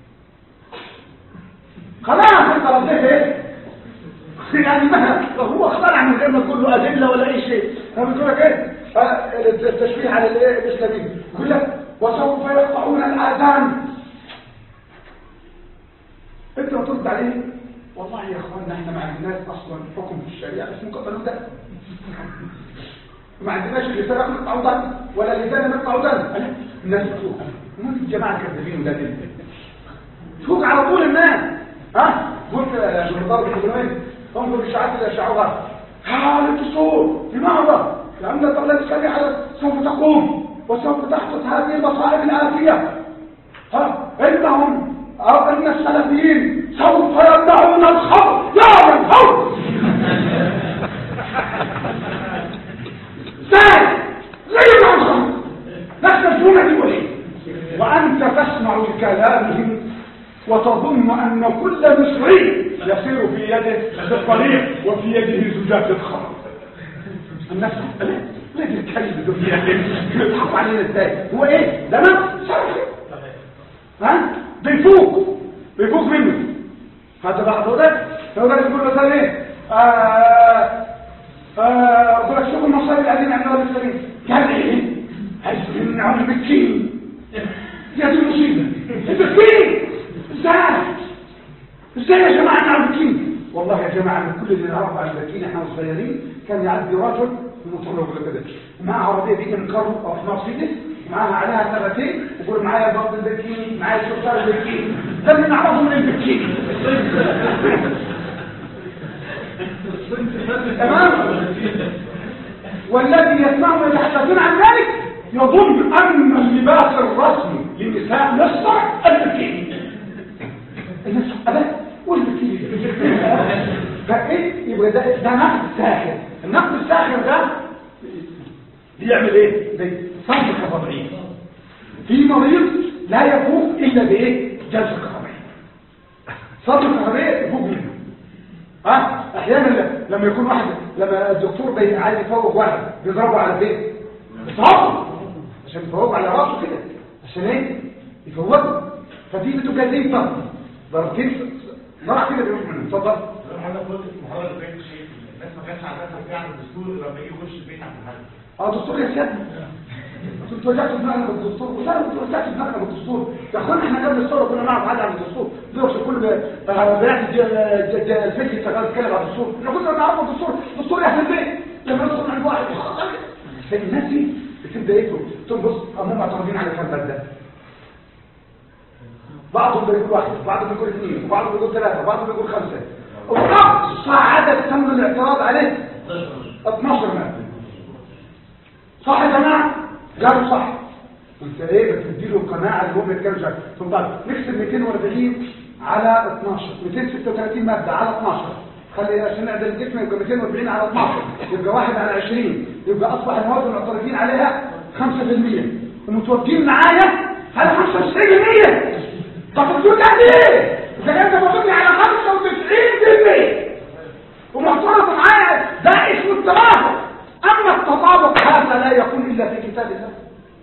خلاص انت رديت ايه؟ يعني ما هو اخترع من غير ما تقول له أدلة ولا أي شيء. فبيقول لك ايه؟ التشبيه على الإسلامي يقول لك وسوف يقطعون الآذان. انت ترد عليه والله يا اخوانا احنا ما عندناش اصلا حكم في الشريعه اسمه قتل ده. ما عندناش لسان نقطع دم ولا لسان نقطع دم. الناس بتقول مين الجماعه كذابين ولا دين فوق على طول الناس. ها قلت للضرب الحكومي انظر الشعب الى شعوبها حال الدستور لماذا؟ لان الدوله الاسلاميه سوف تقوم وسوف تحدث هذه المصائب الآتية. انهم أو أن السلفيين سوف يمنعون الخمر. يا من خمر ثاني لا يمنع الخمر نفس الجملة دي وليه وأنت تسمع لكلامهم وتظن أن كل مصري يسير في يده الطريق وفي يده زجاجة خمر. الناس ليه الكلب ده يضحك علينا ازاي؟ هو ايه ده؟ ها بيفوق منه. هذا بعض ده يقول له مثلا ايه اقول لك شوفوا المصائب الذين عندنا الاسلاميين قال ايه عايزين نعمل بالكين يا دي مصيبه البكين ازاي يا جماعه نعمل بالكين؟ والله يا جماعه كل اللي نعرف عن البكين احنا صغيرين كان يعدي رجل مطلوب ولا كده معاه عربيه بيجي من كارو او مرسيدس معاها عليها ثبتين ويقول معايا ضبط البكين معايا شرطار البكين. ده اللي نعرفه من البكين. تمام. والذي يسمعهم يتحدثون عن ذلك يظن ان اللباس الرسمي للنساء مصر البكين. الناس ابدا والبكين فايه يبقى ده نقد ساخر. النقد الساخر ده بيعمل ايه؟ زي صمت كهربائي. في مريض لا يفوق الا بايه؟ جلسه كهربائيه. صمت كهربائي يفوق منه. احيانا لما يكون واحد لما الدكتور عايز يفوق واحد بيضربه على فين؟ بيضربه عشان يفوق على راسه كده عشان ايه؟ يفوقه. فدي بتبقى زي ضربتين مرة كده بيروح منه. اتفضل. انا قلت في المحاضره اللي فاتت شيء الناس ما كانتش عارفه فعلا الدستور لما يجي يخش البيت عند الحاج. دستور يا سيادة. كنت وجدت دماغنا بالدستور وسألت كنت وجدت دماغنا بالدستور. يا اخوانا احنا قبل الثوره كنا نعرف حاجه عن الدستور. دلوقتي كل بنات الفكر شغال يتكلم عن الدستور. احنا كنا نعرف الدستور يا اهل البيت لما ندخل عند واحد الناس دي بتبدا ايه تنبص هم معترضين على كام ماده. بعضهم بيقول واحد بعضهم بيقول اثنين وبعضهم بيقول ثلاثه وبعضهم بيقول خمسه. واقصى عدد تم الاعتراض عليه 12 ماده. صح يا جماعه؟ قالوا صح. انت ايه بتديله القناعه اللي هم يتكلموا عنها. ثم بعد نكسب 240 على 12 236 ماده على 12 خلي عشان نعدل الجسم يبقى 240 على 12 يبقى 1 على 20 يبقى اصبح المواد المعترضين عليها 5%. ومتوافقين معايا على 95%. طب بتقول ايه؟ اذا انت موافقني على 95% ومعترض معايا ده اسمه التوافق. اما التطابق هذا لا يكون الا في كتاب الله.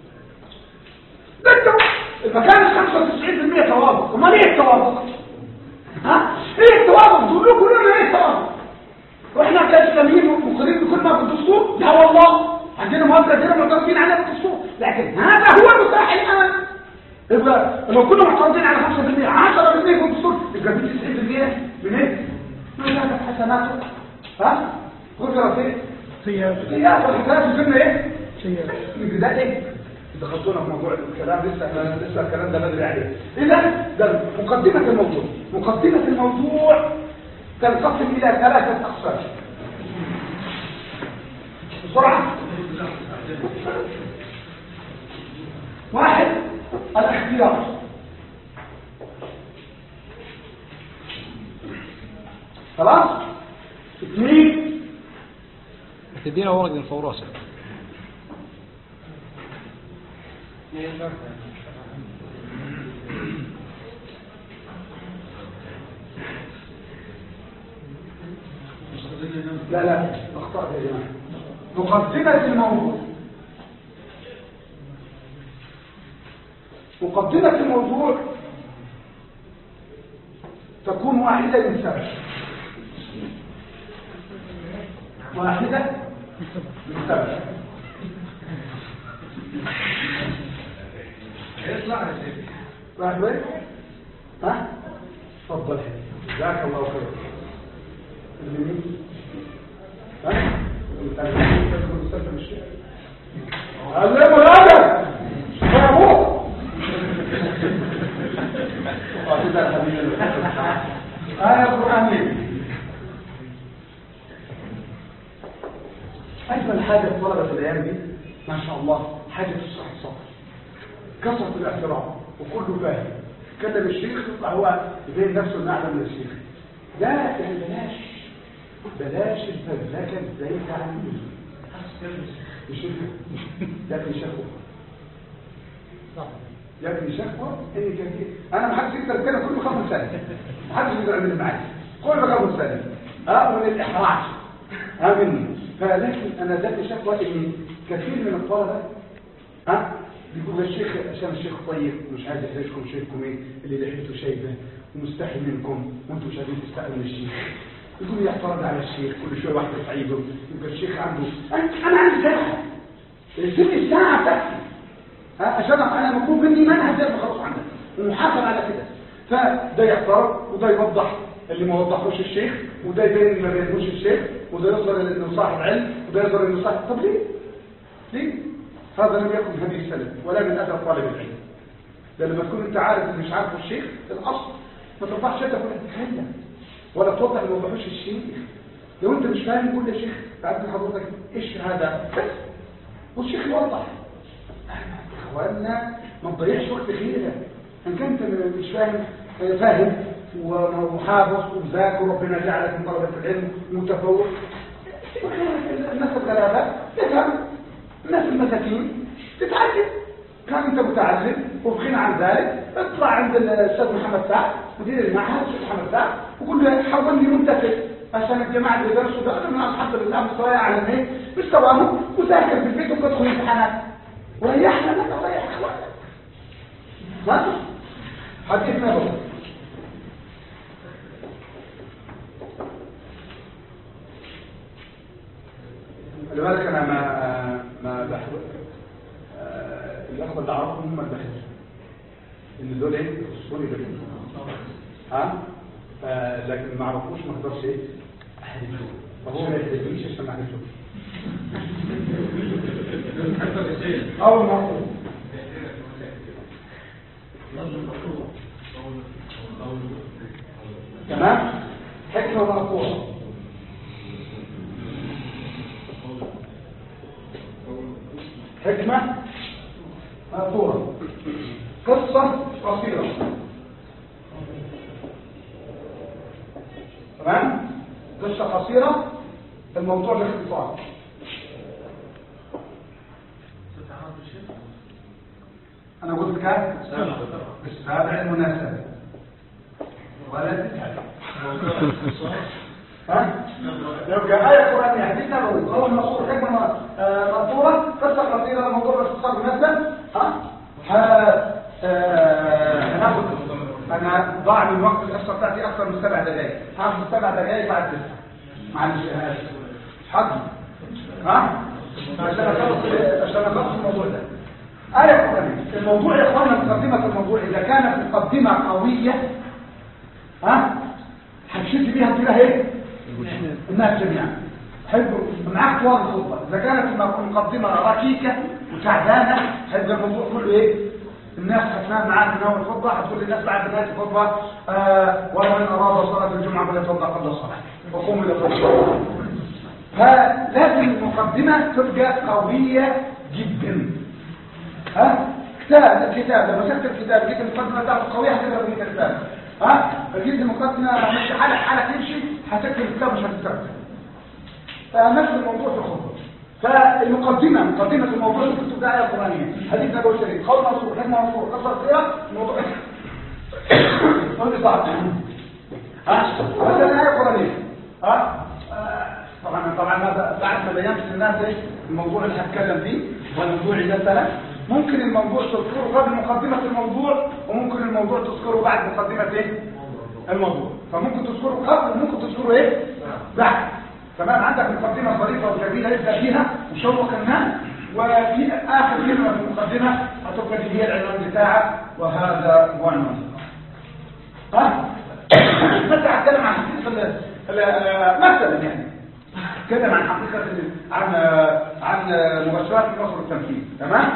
ده المكان 95% توافق. امال ايه التوافق؟ ايه التوافق؟ تقولوا كلنا ايه التوافق؟ واحنا كاسلاميين مقرين بكل ما في الدستور؟ لا والله عندنا مواد كثيره معترضين عليها في الدستور لكن هذا هو المتاح الان. يبقى لو كنا معترضين على 5% 10% في الدستور يبقى في 90% من ايه؟ من هذا حسناته. غفرت ايه؟ سياسه والحسنات وصلنا ايه؟ سياسه. ده ايه؟ دخلتونا في موضوع الكلام لسه الكلام ده بدري عليه. اذا ده مقدمه الموضوع. مقدمه الموضوع تنقسم الى 3 اقسام. بسرعه. 1 الاختيار. خلاص. 2 تدينا ورق من فوراسه. لا لا اخطأت يا جماعة. مقدمة الموضوع، مقدمة الموضوع تكون واحدة من سبب، واحدة من سبب. هيطلع يا سيدي. واحد وين؟ ها؟ تفضل. جزاك الله خير. اليمين. ها؟ علموا الأدب يا أبوه. آية قرآنية. أجمل حاجة في طلبة الأيام دي ما شاء الله حاجة تصح الصبر، كثرة الاحترام وكله فاهم. كلم الشيخ يطلع هو يبين نفسه انه اعلى من الشيخ. لا يعني بلاش الفزلكه الزايده عن مش لكن شكوى لكن شكوى اني كثير. انا ما حدش يقدر يتكلم كل 5 سنين، ما حدش يقدر يعمل معايا كل 5 سنين من الاحراج مني. فلكن انا ذاتي شكوى ان كثير من الطلبه بيقول الشيخ عشان الشيخ طيب مش عايز يحرجكم شيخكم ايه اللي لحيته شايبه ومستحي منكم وانتم مش عايزين تستحوا من الشيخ. يقول يعترض على الشيخ كل شويه واحد تعيبه. يبقى الشيخ عنده انا عندي ساعه سيبني الساعه بتاعتي عشان انا مطلوب مني منهج زي ما خلاص عندك ومحافظ على كده. فده يعترض وده يوضح اللي ما وضحوش الشيخ وده يبين اللي ما بينهوش الشيخ وده يظهر انه صاحب علم وده يظهر انه صاحب. طب ليه؟ هذا لم يكن هدي السلف ولا من أدب طالب العلم. لما تكون انت عارف اللي مش عارفه الشيخ الاصل ما ترفعش يدك ولا تتكلم ولا توضح اللي ما وضحوش الشيخ. لو انت مش فاهم قول يا شيخ بعد حضرتك ايش هذا بس والشيخ يوضح. اخواننا ما تضيعش وقت خيرك ان كنت مش فاهم فاهم ومحافظ ومذاكر وربنا جعلك من طلبة العلم ومتفوق. الناس الغلابه تفهم، الناس المساكين تتعلم. كان انت متعلم وبغنى عن ذلك اطلع عند الاستاذ محمد سعد مدير المعهد الاستاذ محمد سعد وقول له حولني منتفع عشان الجماعه اللي درسوا ده انا الحمد لله مستواي اعلى من مستواهم وذاكر في البيت وتدخل امتحانات وريحنا لك وريح اخوانك. ما حدثنا بقى لذلك انا ما بحضر الاخوه اللي اعرفهم هم اللي بحضر ان دول ايه خصوني بالعلم لكن ما اعرفوش ما اقدرش ايه احرجه فهو ما يحرجنيش عشان ما احرجه اول ما اقول تمام حكمه مقطوعه حكمة مأثورة قصة قصيرة تمام قصة قصيرة الموضوع باختصار. أنا قلت كام؟ السابع المناسبة ولا تتعلم يبقى آية قرآنية حديث نبوي أول مصور حكمة مأثورة قصة قصيرة الموضوع باختصار مناسب. هناخد أنا ضاع من وقت القصة بتاعتي أكثر من 7 دقائق هاخد 7 دقائق بعد 9 معلش أنا آسف حد عشان أخلص الموضوع ده. آية قرآنية الموضوع يا إخوانا مقدمة الموضوع إذا كانت مقدمة قوية هتشد بيها تقولها ايه الناس جميعا حلو معاك طوال الخطبه. اذا كانت مقدمه ركيكه وتعبانه هيبقى الموضوع كله ايه الناس هتنام معاك من اول الخطبه هتقول للناس بعد نهايه الخطبه ومن اراد صلاه الجمعه فليتوضا قبل الصلاه وقوموا الى الصلاه. فلازم المقدمه تبقى قويه جدا. الكتاب لما شفت الكتاب جيت المقدمه بتاعته قويه هتقدر تجيب الكتاب. فجيت المقدمه مش حالك تمشي هتكتب الكتاب مش هتكتب. فنفس الموضوع في الخطبه فالمقدمة مقدمة الموضوع اللي كنت بداية القرآنية حديث نبوي شريف قول منصور حكمة منصور قصر فيها الموضوع قول صعب هذا الآية القرآنية طبعا بعد ما بينت للناس ايش الموضوع اللي هتكلم فيه والموضوع اللي ده ممكن الموضوع تذكره قبل مقدمة الموضوع وممكن الموضوع تذكره بعد مقدمة ايه الموضوع فممكن تذكره قبل وممكن تذكره ايه بعد تمام عندك مقدمة ظريفة وجميلة يبدأ فيها وشوق الناس وفي آخر كلمة في المقدمة هتبقى دي هي العنوان بتاعك وهذا هو العنوان مثلا هتكلم عن حقيقة مثلا يعني اتكلم عن حقيقة عن مباشرات النصر والتمكين تمام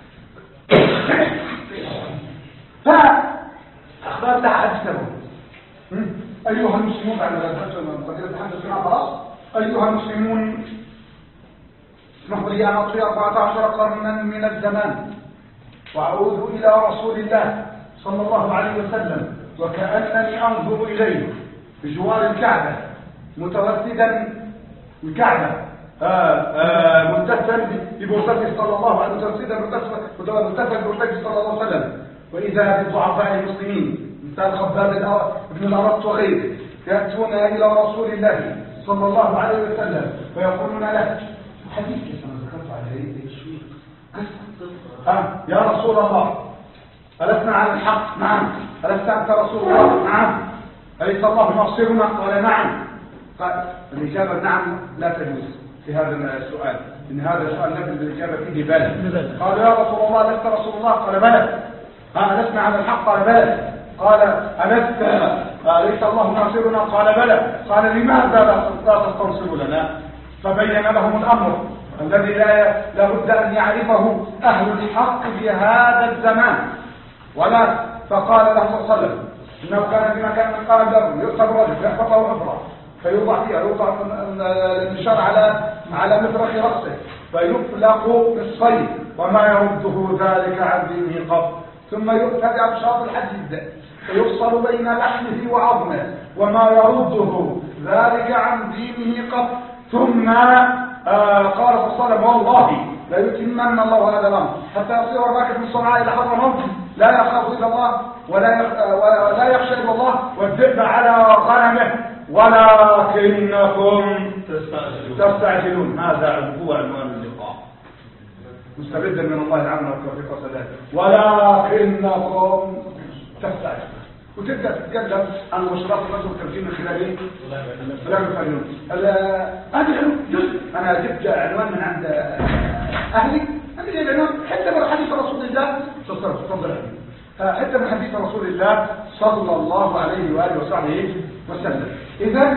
فأخبار تعالى السبب أيها المسلمون بعد مقدمة الحمد لله خلاص أيها المسلمون اسمحوا لي أن أطفي 14 قرنا من الزمان وأعود إلى رسول الله صلى الله عليه وسلم وكأنني أنظر إليه بجوار الكعبة متوسدا الكعبة ملتفا ببرتته صلى الله عليه وسلم ملتفا ببرتته صلى الله عليه وسلم وإذا بالضعفاء المسلمين مثل خباب بن الأرط وغيره يأتون إلى رسول الله صلى الله عليه وسلم ويقولون له حديث كما ذكرت عليه تشويق يا رسول الله ألسنا على الحق؟ نعم. ألست أنت رسول الله؟ نعم. أليس الله ناصرنا؟ قال نعم. فالإجابة نعم لا تجوز في هذا السؤال إن هذا السؤال نبذ الإجابة فيه بلى. قال يا رسول الله لست رسول الله؟ قال بلى. ألسنا على الحق؟ قال بلى. قال أليس الله ناصرنا؟ قال بلى. قال لماذا لا تستنصروا لنا؟ فبين لهم الأمر الذي لا بد أن يعرفه أهل الحق في هذا الزمان ولا فقال له صلى الله عليه وسلم إنه كان في مكان من قال له يؤتى الرجل يحفظ له أفرع فيوضع فيها يوضع الانتشار على مفرق رأسه فيفلق بالصيد وما يرده ذلك عن دينه قط ثم يؤتى بأبشاط الحديد فيفصل بين لحمه وعظمه وما يرده ذلك عن دينه قط ثم قال صلى الله عليه وسلم والله لا يتمن الله هذا الامر حتى يصير الراكب من صنعاء الى حضرموت لا يخاف الا الله ولا يخشى الا الله والذئب على غنمه ولكنكم تستعجلون. هذا هو عنوان اللقاء مستبدا من الله العون والتوفيق والسداد. ولكنكم تستعجلون وتبدا تتكلم عن مباشرات الرجل والتمكين من خلال ايه؟ كلام الفنون. هذه جزء انا جبت عنوان من عند اهلي هذه العنوان حتى من حديث رسول الله تفضل حتى من حديث رسول الله صلى الله عليه واله وصحبه وسلم. اذا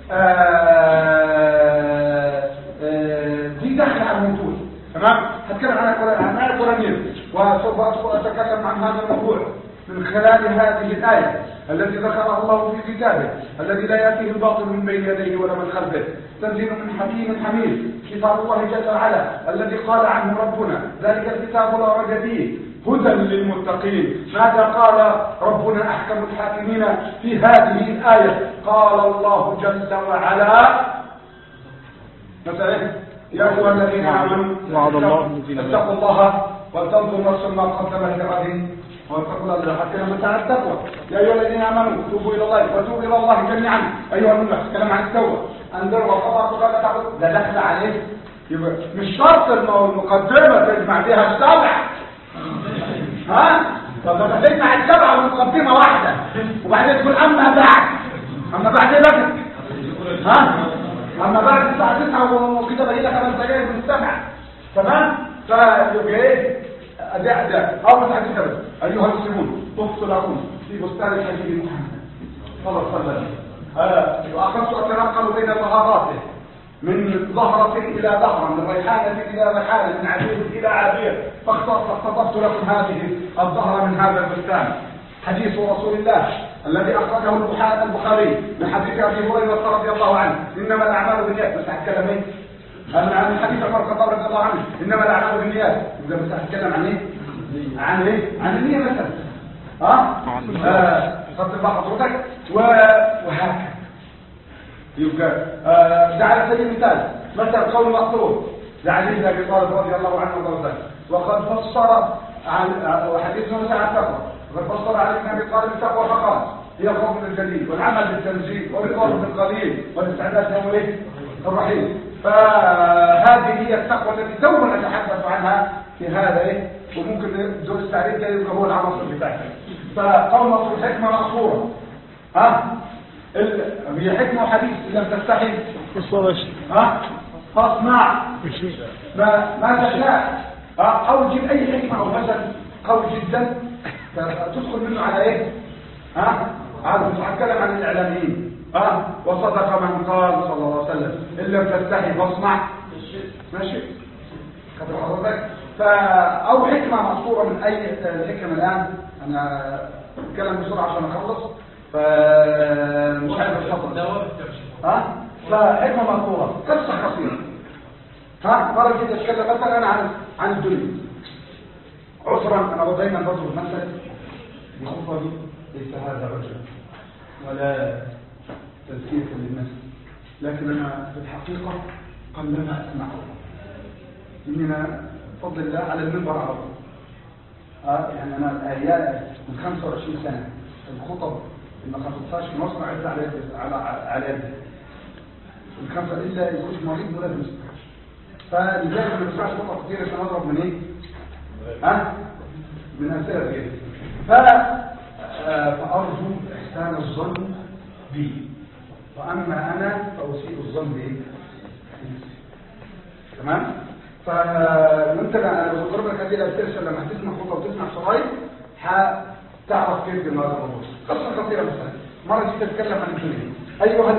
دي دخل على الموضوع تمام. هتكلم عن آية قرآنية وسوف اتكلم عن هذا الموضوع من خلال هذه الآية التي ذكرها الله في كتابه الذي لا يأتيه الباطل من بين يديه ولا من خلفه تنزيل من حكيم حميد كتاب الله جل وعلا الذي قال عنه ربنا ذلك الكتاب لا ريب فيه هدى للمتقين. ماذا قال ربنا أحكم الحاكمين في هذه الآية؟ قال الله جل وعلا مثلا يا أيها الذين آمنوا اتقوا الله ولتنظر نفس ما قدمت لغد واتقوا الله حتى متاع التقوى. يا ايها الذين امنوا توبوا الى الله وتوبوا الى الله جميعا ايها الناس. كلام عن التوبه عن ذر وقضاء ولا تعبد لا دخل عليه. يبقى مش شرط المقدمه تجمع فيها السبع طب ما تجمع السبع والمقدمه واحده وبعدين تقول اما بعد ايه بقى اما بعد الساعه 9 وكده بقى لك 5 دقائق من السبع تمام. فيبقى ايه أداء أول حديث أيها المسلمون تفصل لكم في بستان الحبيب محمد صلى الله عليه وسلم وأخذت أتنقل بين ظهراته من ظهرة إلى ظهرة من ريحانة إلى ريحانة من عبير إلى عبير فاختطفت لكم هذه الظهرة من هذا البستان. حديث رسول الله الذي أخرجه البخاري من حديث أبي هريرة رضي الله عنه إنما الأعمال بالنيات. بس هتكلم ايه عن الحديث عمر الخطاب رضي الله عنه انما الاعمال بالنيات. اذا بس هتكلم عن ايه عن النية مثلا خط بقى حضرتك وهكذا. يبقى ده على سبيل المثال مثلا قول مقصود لعلي بن ابي طالب رضي الله عنه وارضاه. وقد فسر وحديث موسى عن التقوى، وقد فسر علي بن ابي طالب التقوى فقال هي الخوف من الجليل والعمل بالتنزيل والرضا بالقليل والاستعداد له ايه الرحيم. فهذه هي التقوى التي تونا نتحدث عنها في هذا ايه، وممكن دور التعريف ده يبقى هو العناصر بتاعتها. فقول مصر حكمه مأثوره، هي حكمه وحديث لم تستحي فاصنع ما تشاء، او جيب اي حكمه او مثل قوي جدا تدخل منه على ايه، هذا نتكلم عن الاعلاميين، وصدق من قال صلى الله عليه وسلم ان لم تستحي فاصنع ماشي خد حضرتك. او حكمه مأثوره من اي حكمه. الان انا اتكلم بسرعه عشان اخلص، فمش عارف الخطر فحكمه مأثوره قصه قصيره. مرة جيت اتكلم مثلا انا عن الدنيا عذرا، انا دايما بضرب مثل بخطبي ليس هذا عذر ولا تزكية للنفس، لكن انا في الحقيقة قلما اسمع اننا بفضل الله على المنبر على طول. يعني انا الايات من 25 سنة الخطب اللي ما خطبتهاش في مصر عدت على يدي من 5 الا يكون مريض ولا يستحق. فلذلك ما بسمعش خطب كتير عشان اضرب من ايه؟ من امثله غيري. فارجو احسان الظن بي، واما انا فاسيء الظن بايه؟ تمام؟ وانت انا بضرب لك هذه الامثله لما هتسمع خطبه وتسمع شرايط هتعرف كيف الموضوع. قصه خطيره مثلا مره جيت اتكلم عن الدنيا. ايها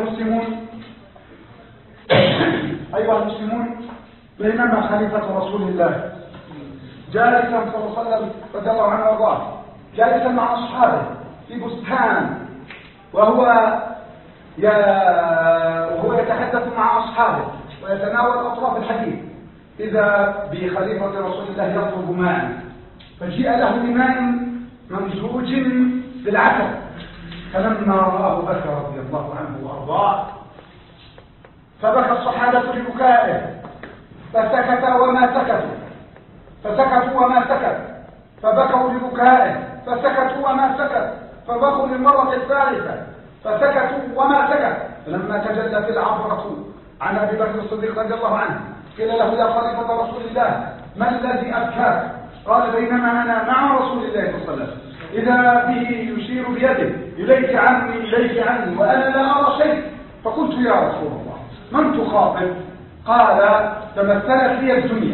المسلمون بينما خليفة رسول الله جالسا صلى الله عليه وسلم رضي الله عنه وارضاه جالسا مع أصحابه في بستان، وهو يتحدث مع أصحابه ويتناول أطراف الحديث، إذا بخليفة رسول الله يطلب ماء، فجيء له بماء ممزوج بالعسل، فلما رآه بكى رضي الله عنه وارضاه، فبكى الصحابة لبكائه فسكتوا وما سكت، فبكوا لبكائه فسكتوا وما سكت، فبكوا للمرة الثالثة فسكتوا وما سكت. فلما تجلت العبرة عن ابي بكر الصديق رضي الله عنه قيل له يا خليفة رسول الله ما الذي أبكاك؟ قال بينما أنا مع رسول الله صلى الله عليه وسلم إذا به يشير بيده إليك عني وأنا لا أرى شيء، فقلت يا رسول الله من تخاطب؟ قال تمثلت لي الدنيا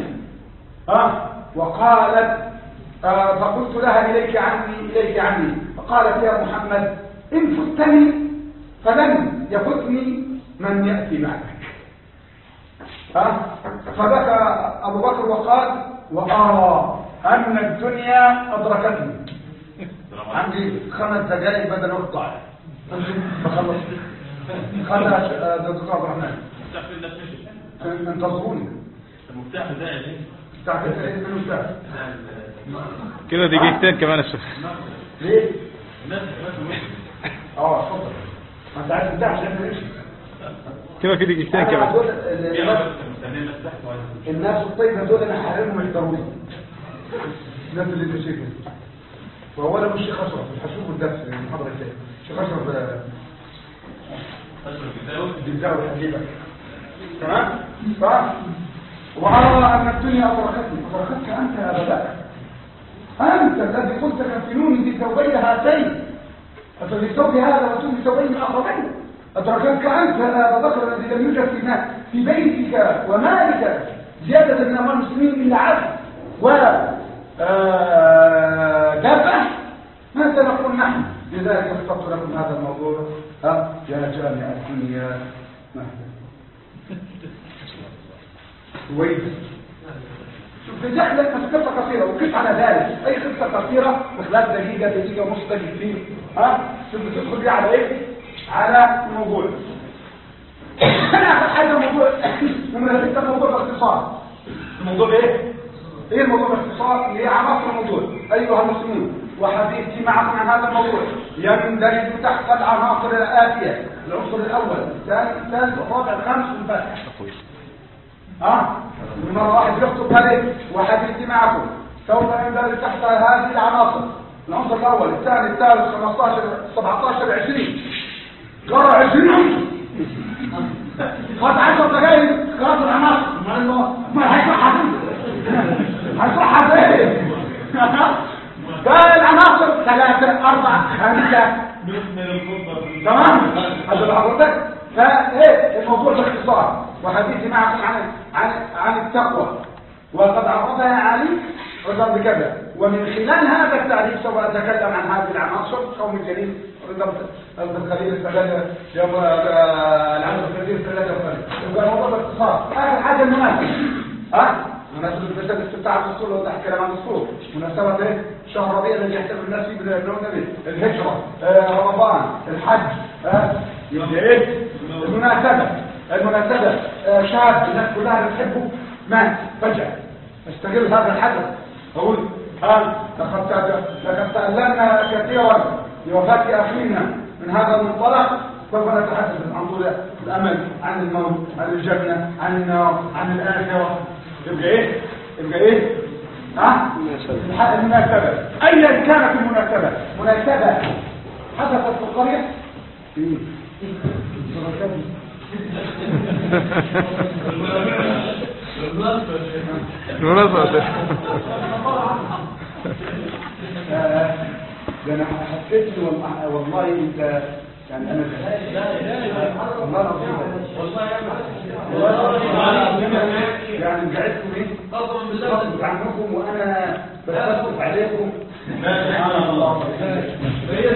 وقالت فقلت لها إليك عني، فقالت يا محمد إن فتني فلن يفتني من يأتي بعدك. فبكى أبو بكر وقال وأرى أن الدنيا أدركتني، عندي 5 دقائق بدل وقت ضايع بخلص. خلص دكتور عبد الرحمن انتظروني. المفتاح بتاعي بتاع المفتاح كده دقيقتين كمان الشيخ. ليه؟ اتفضل. ما انت عايز تفتح عشان نمشي كده في دقيقتين كمان. الناس الطيبه دول انا حارمهم يحضروني، الناس اللي انت شايفهم. واولا مش شيخ اشرف هشوفه الدرس المحاضره الجايه. شيخ اشرف بالزاويه حبيبك تمام؟ صح؟ وأرى أن الدنيا أدركتك أنت يا أبا بكر، أنت الذي قلت كفنوني بثوبي هاتين، فبالثوب هذا وثوب ثوبين آخرين. أدركتك أنت يا أبا بكر الذي لم يوجد في بيتك ومالك زيادة من أموال المسلمين إلا عدل ودفع. ماذا نقول نحن؟ لذلك اخترت لكم هذا الموضوع يا جامع الدنيا مهلا كويس. شوف بدأ لك قصة قصيرة وقف على ذلك أي قصة قصيرة بخلال دقيقة ونص دقيقتين شوف بتدخل بيه على إيه؟ على الموضوع. أنا أخذ حاجة الموضوع لما لقيت الموضوع باختصار. الموضوع إيه؟ إيه الموضوع باختصار؟ اللي هي عناصر الموضوع. أيها المسلمون وحديثي معكم عن هذا الموضوع يندرج تحت العناصر الآتية: العنصر الأول، الثاني، الثالث، الرابع، الخامس والباقي. مرة واحد يخطب هذه وحديثي معكم سوف يندرج تحت هذه العناصر. العنصر الاول الثاني الثالث 15 17 20 قرأ 20 خد 10 دقائق قرأت العناصر ما هيصحى فين قال العناصر 3 4 5 تمام هذا حضرتك. فايه الموضوع باختصار وحديثي معكم عن التقوى وقد عرضها علي رضا بكذا، ومن خلال هذا التعريف سوف اتكلم عن هذه العناصر او من جديد رضا الخليل الثلاثه العنصر الخليل الثلاثه يبقى الموضوع باختصار. اخر حاجه المناسبه مناسبة المسألة استمتاع بالدستور وضح كلام عن الدستور، مناسبة ايه؟ شهر ربيع الذي يحتفل الناس فيه بالنبي، الهجرة، رمضان، الحج، يبقى ايه؟ المناسبة شاب الناس كلها بتحبه مات فجأة، استغل هذا الحدث اقول لقد تألمنا كثيرا لوفاة اخينا من هذا المنطلق، سوف نتحدث عن طول الامل، عن الموت، عن الجنة، عن النار، عن الآخرة. يبقى ايه المناسبة ايا كانت المناسبة، مناسبة حدثت في القرية المناسبة انا حسيت والله انت يعني انا يعني قعدتم ايه غصب عنكم وانا بسقط عليكم.